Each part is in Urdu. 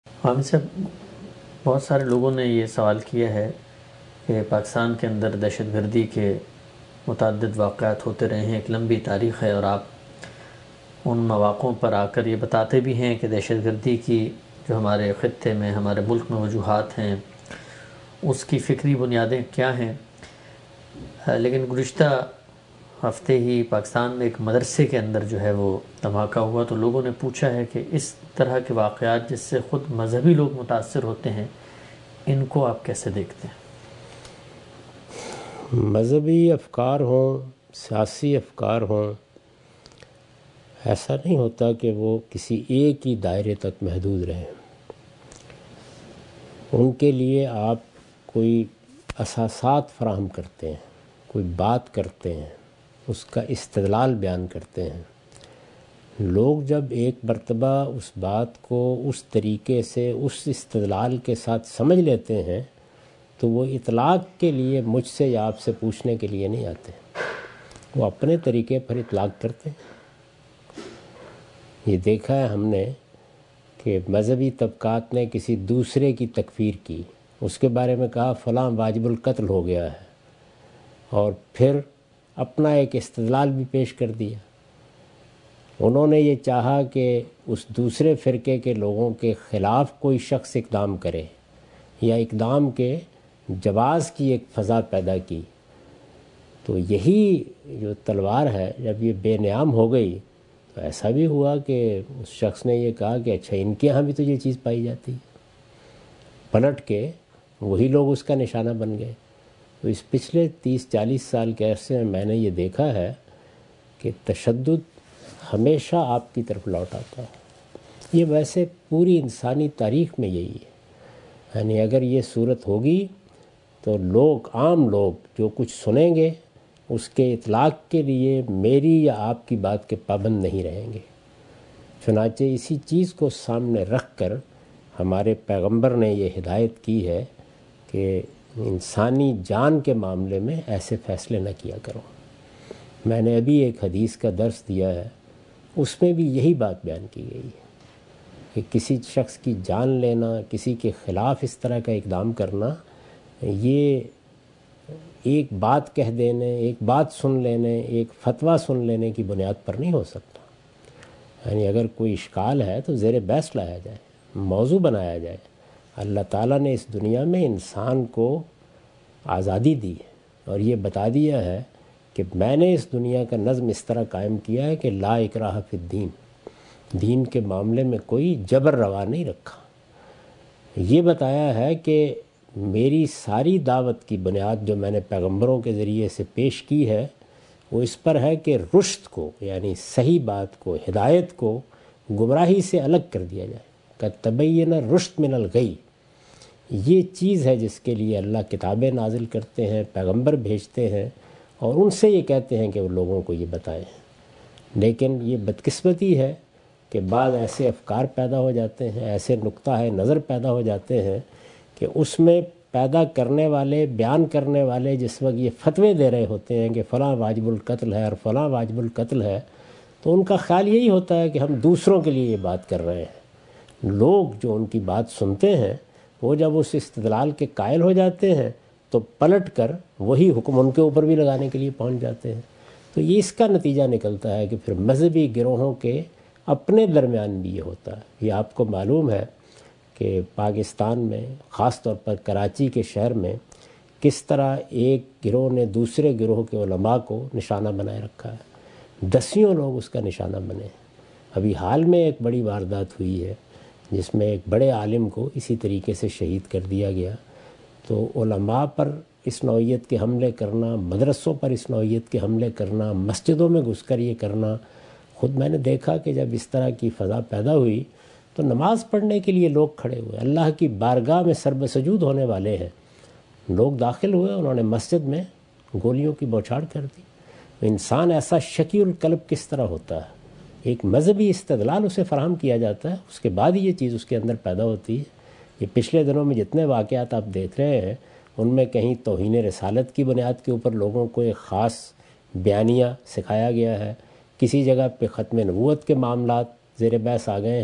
حامد صاحب، بہت سارے لوگوں نے یہ سوال کیا ہے کہ پاکستان کے اندر دہشت گردی کے متعدد واقعات ہوتے رہے ہیں، ایک لمبی تاریخ ہے، اور آپ ان مواقعوں پر آ کر یہ بتاتے بھی ہیں کہ دہشت گردی کی جو ہمارے خطے میں، ہمارے ملک میں وجوہات ہیں، اس کی فکری بنیادیں کیا ہیں۔ لیکن گزشتہ ہفتے ہی پاکستان میں ایک مدرسے کے اندر جو ہے وہ دھماکہ ہوا، تو لوگوں نے پوچھا ہے کہ اس طرح کے واقعات جس سے خود مذہبی لوگ متاثر ہوتے ہیں، ان کو آپ کیسے دیکھتے ہیں؟ مذہبی افکار ہوں، سیاسی افکار ہوں، ایسا نہیں ہوتا کہ وہ کسی ایک ہی دائرے تک محدود رہیں۔ ان کے لیے آپ کوئی اساسات فراہم کرتے ہیں، کوئی بات کرتے ہیں، اس کا استدلال بیان کرتے ہیں۔ لوگ جب ایک مرتبہ اس بات کو اس طریقے سے، اس استدلال کے ساتھ سمجھ لیتے ہیں تو وہ اطلاق کے لیے مجھ سے یا آپ سے پوچھنے کے لیے نہیں آتے، وہ اپنے طریقے پر اطلاق کرتے ہیں۔ یہ دیکھا ہے ہم نے کہ مذہبی طبقات نے کسی دوسرے کی تکفیر کی، اس کے بارے میں کہا فلاں واجب القتل ہو گیا ہے، اور پھر اپنا ایک استدلال بھی پیش کر دیا۔ انہوں نے یہ چاہا کہ اس دوسرے فرقے کے لوگوں کے خلاف کوئی شخص اقدام کرے یا اقدام کے جواز کی ایک فضا پیدا کی، تو یہی جو تلوار ہے جب یہ بے نیام ہو گئی تو ایسا بھی ہوا کہ اس شخص نے یہ کہا کہ اچھا ان کے ہاں بھی تو یہ چیز پائی جاتی ہے، پلٹ کے وہی لوگ اس کا نشانہ بن گئے۔ تو اس پچھلے 30-40 سال کے عرصے میں نے یہ دیکھا ہے کہ تشدد ہمیشہ آپ کی طرف لوٹ آتا ہے۔ یہ ویسے پوری انسانی تاریخ میں یہی ہے، یعنی اگر یہ صورت ہوگی تو لوگ، عام لوگ جو کچھ سنیں گے اس کے اطلاق کے لیے میری یا آپ کی بات کے پابند نہیں رہیں گے۔ چنانچہ اسی چیز کو سامنے رکھ کر ہمارے پیغمبر نے یہ ہدایت کی ہے کہ انسانی جان کے معاملے میں ایسے فیصلے نہ کیا کرو۔ میں نے ابھی ایک حدیث کا درس دیا ہے، اس میں بھی یہی بات بیان کی گئی ہے کہ کسی شخص کی جان لینا، کسی کے خلاف اس طرح کا اقدام کرنا، یہ ایک بات کہہ دینے، ایک بات سن لینے، ایک فتویٰ سن لینے کی بنیاد پر نہیں ہو سکتا۔ یعنی اگر کوئی اشکال ہے تو زیر بحث لایا جائے، موضوع بنایا جائے۔ اللہ تعالیٰ نے اس دنیا میں انسان کو آزادی دی ہے اور یہ بتا دیا ہے کہ میں نے اس دنیا کا نظم اس طرح قائم کیا ہے کہ لا اکراہ فی الدین، دین کے معاملے میں کوئی جبر روا نہیں رکھا۔ یہ بتایا ہے کہ میری ساری دعوت کی بنیاد جو میں نے پیغمبروں کے ذریعے سے پیش کی ہے وہ اس پر ہے کہ رشد کو، یعنی صحیح بات کو، ہدایت کو گمراہی سے الگ کر دیا جائے۔ کہ تبین رشد من الغی، یہ چیز ہے جس کے لیے اللہ کتابیں نازل کرتے ہیں، پیغمبر بھیجتے ہیں، اور ان سے یہ کہتے ہیں کہ وہ لوگوں کو یہ بتائیں۔ لیکن یہ بدقسمتی ہے کہ بعض ایسے افکار پیدا ہو جاتے ہیں، ایسے نقطہ نظر پیدا ہو جاتے ہیں کہ اس میں پیدا کرنے والے، بیان کرنے والے جس وقت یہ فتوے دے رہے ہوتے ہیں کہ فلاں واجب القتل ہے اور فلاں واجب القتل ہے، تو ان کا خیال یہی ہوتا ہے کہ ہم دوسروں کے لیے یہ بات کر رہے ہیں۔ لوگ جو ان کی بات سنتے ہیں وہ جب اس استدلال کے قائل ہو جاتے ہیں تو پلٹ کر وہی حکم ان کے اوپر بھی لگانے کے لیے پہنچ جاتے ہیں۔ تو یہ اس کا نتیجہ نکلتا ہے کہ پھر مذہبی گروہوں کے اپنے درمیان بھی یہ ہوتا ہے۔ یہ آپ کو معلوم ہے کہ پاکستان میں، خاص طور پر کراچی کے شہر میں، کس طرح ایک گروہ نے دوسرے گروہ کے علماء کو نشانہ بنائے رکھا ہے، دسیوں لوگ اس کا نشانہ بنے ہیں۔ ابھی حال میں ایک بڑی واردات ہوئی ہے جس میں ایک بڑے عالم کو اسی طریقے سے شہید کر دیا گیا۔ تو علماء پر اس نوعیت کے حملے کرنا، مدرسوں پر اس نوعیت کے حملے کرنا، مسجدوں میں گھس کر یہ کرنا، خود میں نے دیکھا کہ جب اس طرح کی فضا پیدا ہوئی تو نماز پڑھنے کے لیے لوگ کھڑے ہوئے، اللہ کی بارگاہ میں سر بسجود ہونے والے ہیں، لوگ داخل ہوئے، انہوں نے مسجد میں گولیوں کی بوچھاڑ کر دی۔ انسان ایسا شکی القلب کس طرح ہوتا ہے؟ ایک مذہبی استدلال اسے فراہم کیا جاتا ہے، اس کے بعد ہی یہ چیز اس کے اندر پیدا ہوتی ہے۔ یہ پچھلے دنوں میں جتنے واقعات آپ دیکھ رہے ہیں ان میں کہیں توہین رسالت کی بنیاد کے اوپر لوگوں کو ایک خاص بیانیہ سکھایا گیا ہے، کسی جگہ پہ ختم نبوت کے معاملات زیر بحث آ گئے ہیں،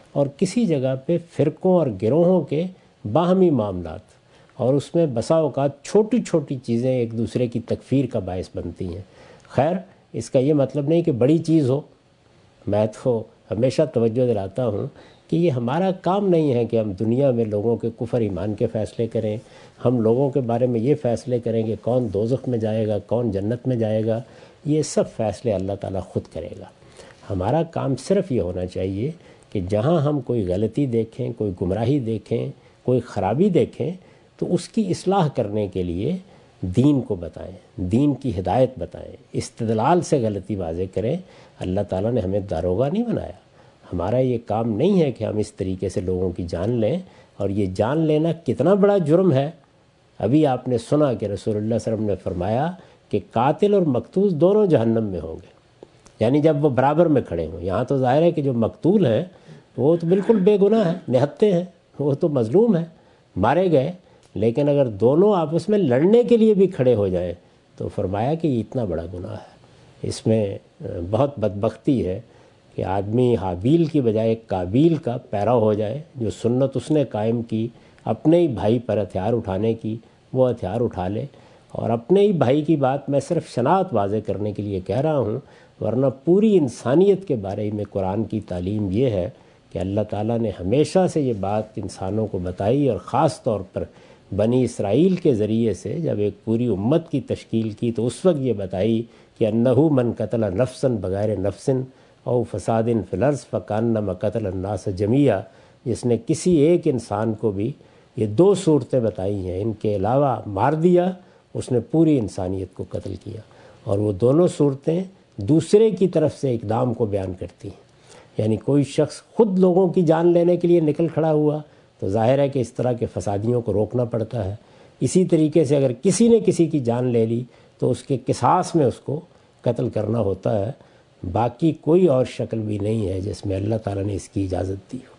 اور کسی جگہ پہ فرقوں اور گروہوں کے باہمی معاملات، اور اس میں بسا اوقات چھوٹی چھوٹی چیزیں ایک دوسرے کی تکفیر کا باعث بنتی ہیں۔ خیر، اس کا یہ مطلب نہیں کہ بڑی چیز ہو۔ میں تو ہمیشہ توجہ دلاتا ہوں کہ یہ ہمارا کام نہیں ہے کہ ہم دنیا میں لوگوں کے کفر ایمان کے فیصلے کریں، ہم لوگوں کے بارے میں یہ فیصلے کریں کہ کون دوزخ میں جائے گا، کون جنت میں جائے گا۔ یہ سب فیصلے اللہ تعالیٰ خود کرے گا۔ ہمارا کام صرف یہ ہونا چاہیے کہ جہاں ہم کوئی غلطی دیکھیں، کوئی گمراہی دیکھیں، کوئی خرابی دیکھیں، تو اس کی اصلاح کرنے کے لیے دین کو بتائیں، دین کی ہدایت بتائیں، استدلال سے غلطی واضح کریں۔ اللہ تعالیٰ نے ہمیں داروغہ نہیں بنایا۔ ہمارا یہ کام نہیں ہے کہ ہم اس طریقے سے لوگوں کی جان لیں، اور یہ جان لینا کتنا بڑا جرم ہے۔ ابھی آپ نے سنا کہ رسول اللہ صلی اللہ علیہ وسلم نے فرمایا کہ قاتل اور مقتول دونوں جہنم میں ہوں گے، یعنی جب وہ برابر میں کھڑے ہوں۔ یہاں تو ظاہر ہے کہ جو مقتول ہیں وہ تو بالکل بے گناہ ہیں، نہتے ہیں، وہ تو مظلوم ہیں، مارے گئے، لیکن اگر دونوں آپس میں لڑنے کے لیے بھی کھڑے ہو جائیں تو فرمایا کہ یہ اتنا بڑا گناہ ہے۔ اس میں بہت بدبختی ہے کہ آدمی حابیل کی بجائے قابیل کا پیرا ہو جائے۔ جو سنت اس نے قائم کی اپنے ہی بھائی پر ہتھیار اٹھانے کی، وہ ہتھیار اٹھا لے۔ اور اپنے ہی بھائی کی بات میں صرف شناعت واضح کرنے کے لیے کہہ رہا ہوں، ورنہ پوری انسانیت کے بارے میں قرآن کی تعلیم یہ ہے کہ اللہ تعالیٰ نے ہمیشہ سے یہ بات انسانوں کو بتائی، اور خاص طور پر بنی اسرائیل کے ذریعے سے جب ایک پوری امت کی تشکیل کی تو اس وقت یہ بتائی کہ انہو من قتل نفسا بغیر نفس او فساد فی الارض فکانما قتل الناس جمیعا۔ جس نے کسی ایک انسان کو بھی، یہ دو صورتیں بتائی ہیں، ان کے علاوہ مار دیا، اس نے پوری انسانیت کو قتل کیا۔ اور وہ دونوں صورتیں دوسرے کی طرف سے اقدام کو بیان کرتی ہیں، یعنی کوئی شخص خود لوگوں کی جان لینے کے لیے نکل کھڑا ہوا تو ظاہر ہے کہ اس طرح کے فسادیوں کو روکنا پڑتا ہے۔ اسی طریقے سے اگر کسی نے کسی کی جان لے لی تو اس کے قصاص میں اس کو قتل کرنا ہوتا ہے۔ باقی کوئی اور شکل بھی نہیں ہے جس میں اللہ تعالیٰ نے اس کی اجازت دی ہو۔